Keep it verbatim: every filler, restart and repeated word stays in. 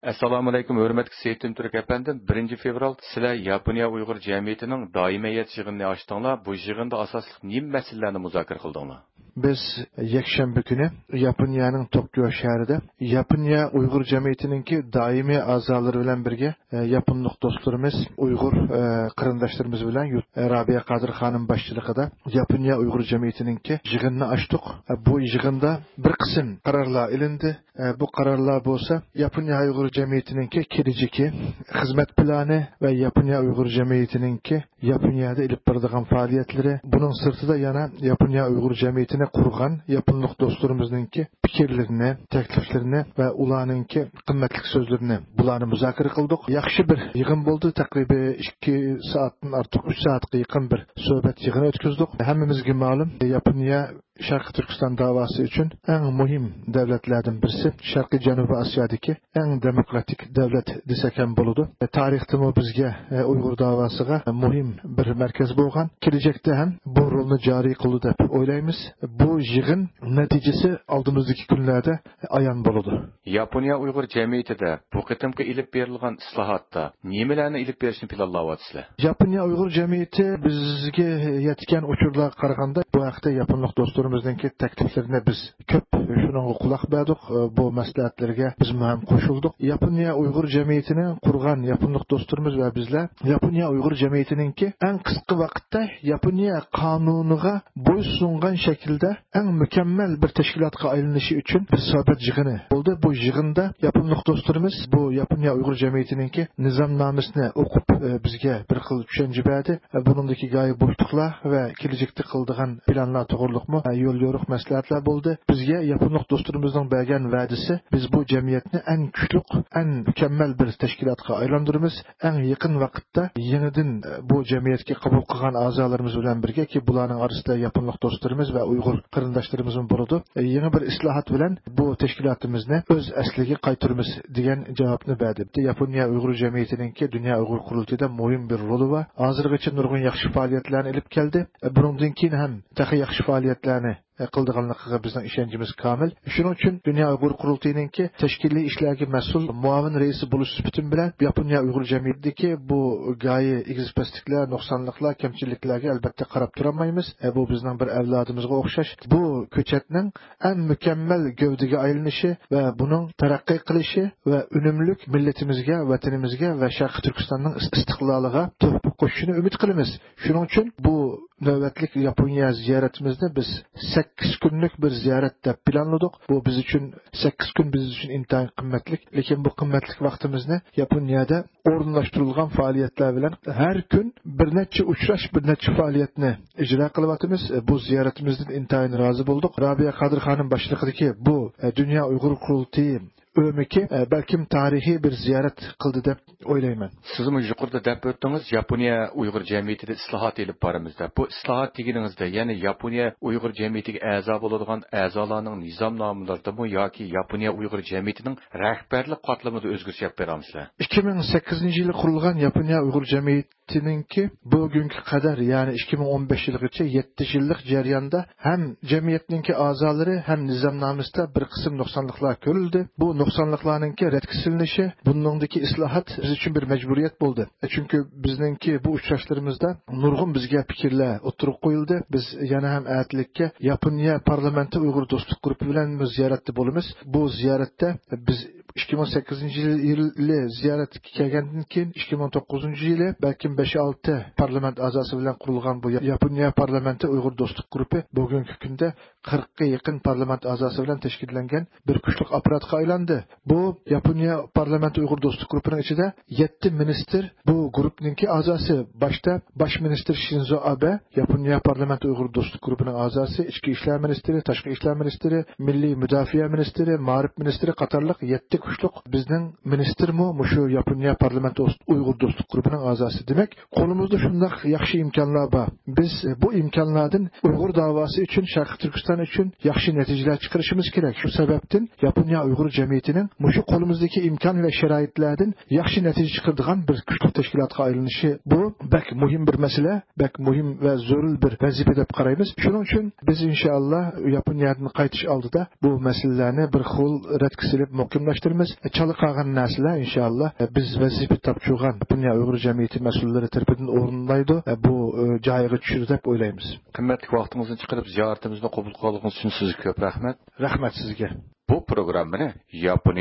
Assalomu alaykum, hurmatli Seyitun Turk efendim. birinchi fevral sizlar Yaponiya Uyg'ur jamiyatining doimiy yig'inini ochdinglar. Bu yig'inda asosli nima masalalarni muzokara qildinglar? Biz yakshanba kuni Yaponiyaning Tokyo shahrida Yaponiya Uyg'ur jamiyatininki doimiy a'zolari bilan birga yaponlik do'stlarimiz, Uyg'ur qarindoshlarimiz bilan Rabiya Qadir xonim boshchiligida Yaponiya Uyg'ur jamiyatininki yig'inni ochdik. Bu yig'inda bir qism qarorlar ilindi. Bu qarorlar bo'lsa Yaponiya Uyg'ur jamiyatininki kelajagi xizmat plani va Yaponiya Uyg'ur jamiyatininki Yaponiyada ilib boradigan faoliyatlari, buning sirtida yana Yaponiya Uyg'ur jamiyatini qurgan yaponlik do'stlarimizninki fikrlarini, takliflarini va ularninki qimmatli so'zlarini bularni muzokara qildik. Yaxshi bir yig'in bo'ldi. Taqriban ikki soatdan ortiq uch soatga yaqin bir suhbat yig'ini o'tkazdik. Hammamizga ma'lum, Yaponiya Sharqiy Turkiston davosi uchun eng muhim davlatlardan birisi, Sharqiy Janubiy Osiyodagi eng demokratik davlat desak ham bo'ladi. Tarixda bizga Uyg'ur davosiga muhim bir markaz bo'lgan. Kelajakda ham bu rolni joriy qildi deb o'ylaymiz. Bu yig'in natijasi oldimizdagi kunlarda ayon bo'ladi. Yaponiya Uyg'ur jamiyatida bu qitimga ilib berilgan islohotda nimalarni ilib berishni planlayapsizlar? Yaponiya Uyg'ur jamiyati bizga yetgan uchurlarga qaraganda bu haqda yaponlik do'stlarimizninki takliflarini biz ko'p shunga quloq berdik. Bu maslahatlarga biz ham qo'shildik. Yaponiya Uyg'ur jamiyatini qurgan yaponlik do'stlarimiz va bizlar Yaponiya Uyg'ur jamiyatininki eng qisqa vaqtda Yaponiya qonuniga bo'ysungan shaklda eng mukammal bir tashkilotga aylanishi uchun bir suhbat yig'ini bo'ldi. Bu yig'inda yaponlik do'stlarimiz bu Yaponiya Uyg'ur jamiyatininki nizomnomasini o'qib bizga bir xil tushuncha berdi. Buningdagi g'oya bo'shliqlar va kelajakda qiladigan planlar to'g'riliqmi yo'l yo'riq maslahatlar bo'ldi. Bizga yaponlik do'stlarimizning bergan va'dasi, biz bu jamiyatni eng kuchli, eng mukammal bir tashkilotga aylantiramiz. Eng yaqin vaqtda yenidan bu jamiyatga qabul qilgan a'zolarimiz bilan birga, ki bularning orasida yaponlik do'stlarimiz va Uyg'ur qarindoshlarimiz bo'ladi, yangi bir islohot bilan bu tashkilotimizni o'z asliga qaytaramiz degan javobni berdi. Yaponiya Uyg'ur jamiyatininki Dunyo Uyg'ur qurultayida muhim bir roli va hozirgacha nurg'un yaxshi faoliyatlarni olib keldi. Bundan keyin ham daha yaxshi faoliyatlarni qildiganligiga bizning ishonchimiz komil. Shuning uchun Dunyo Uyg'ur qurultayininki tashkiliy ishlarga mas'ul muavin raisi bo'lish sifatim bilan Yaponiya Uyg'ur jamiyatidagi bu g'oya egizpastliklar, nuqsonliklar, kamchiliklarga albatta qarab turolmaymiz. Bu bizning bir avlodimizga o'xshash. Bu ko'chatning eng mukammal gavdaga aylanishi va buning taraqqiy qilishi va unumli millatimizga, vatanimizga va Sharqiy Turkistonning istiqloliga tuhfa qo'shishini umid qilamiz. Shuning uchun bu navbatlik Yaponiya ziyoratimizni biz sakkiz kunlik bir ziyorat deb planladik. Bu biz uchun sakkiz kun biz uchun intayin qimmatli. Lekin bu qimmatli vaqtimizni Yaponiyada o'rinlashtirilgan faoliyatlar bilan har kun bir necha uchrash, bir necha faoliyatni ijro qilyapmiz. Bu ziyoratimizdan intayin rozi bo'ldik. Rabiya Qadir xonim boshchiligidagi bu Dunyo Uyg'ur qurultayi ömeki belkim tarihi bir ziyaret qildi deb o'ylayman. Siz mi yuqorida deb o'tdingiz, Yaponiya Uyg'ur jamiyatida islohot elib boramizda. Bu islohot deganingizda, ya'ni Yaponiya Uyg'ur jamiyatiga a'zo bo'ladigan a'zolarning nizomnomalarida yoki Yaponiya Uyg'ur jamiyatining rahbarlik qatlamida o'zgarish olib beramizlar? ikki ming sakkizinchi yili qurilgan Yaponiya Uyg'ur jamiyatininki bugunga qadar, ya'ni ikki ming o'n besh yilgacha yetti yillik jarayonda ham jamiyatninki a'zolari ham nizomnomasida bir qism nuqsonliklar ko'rildi. Bu nuqsonliklarninki rad silinishi, buningdagi islohot biz uchun bir majburiyat bo'ldi. Chunki bizningki bu uchrashlarimizda nurg'un bizga fikrlar o'tirib qo'yildi. Biz yana ham atlikka Yaponiya parlamenti Uyg'ur do'stlik guruhi bilan ziyoratda bo'lamiz. Bu ziyoratda biz ikki ming sakkizinchi yili ziyoratga kelgandan keyin ikki ming to'qqizinchi yili balkim besh olti parlament a'zosi bilan qurilgan bu Yaponiya parlamenti Uyg'ur do'stlik guruhi bugungi kunda qirqqa yaqin parlament a'zosi bilan tashkillangan bir kuchli apparatga aylandi. Bu Yaponiya parlamenti Uyg'ur do'stlik guruhining ichida yetti ministr bu guruhninki a'zosi. Boshda bosh ministr Shinzo Abe, Yaponiya parlamenti Uyg'ur do'stlik guruhining a'zosi, ichki ishlar ministri, tashqi ishlar ministri, milliy mudofaa ministri, ma'rif ministri qatorliq yetti kuchliq bizning ministrmi mushu Yaponiya parlamenti Uyg'ur do'stlik guruhining a'zosi. Demak, qo'limizda shunday yaxshi imkonlar bor. Biz bu imkonlardan Uyg'ur davosi uchun, Sharqiy Turkiston uchun yaxshi natijalar chiqarishimiz kerak. Shu sababdan Yaponiya Uyg'ur jamiyatining mushu qo'limizdagi imkon va sharoitlardan yaxshi natija chiqaradigan bir kuchli tashkilotga aylanishi bu bak muhim bir masala, bak muhim va zarur bir vazifa deb qaraymiz. Shuning uchun biz inshaalloh Yaponiyadan qaytish oldida bu masalalarni bir xil rad silib muhimlashtiramiz. fikirimiz çalı qalğan narsalar inşallah biz vazifa topşurgan Yaponiya Uyg'ur jamiyati mas'ullari tarafidan o'rinlaydi. Bu joyiga tushirdi deb o'ylaymiz. Qimmatli vaqtingizni chiqarib ziyoratimizni qabul qilganingiz uchun sizga ko'p rahmat. Rahmat sizga. Bu programmani Yaponiya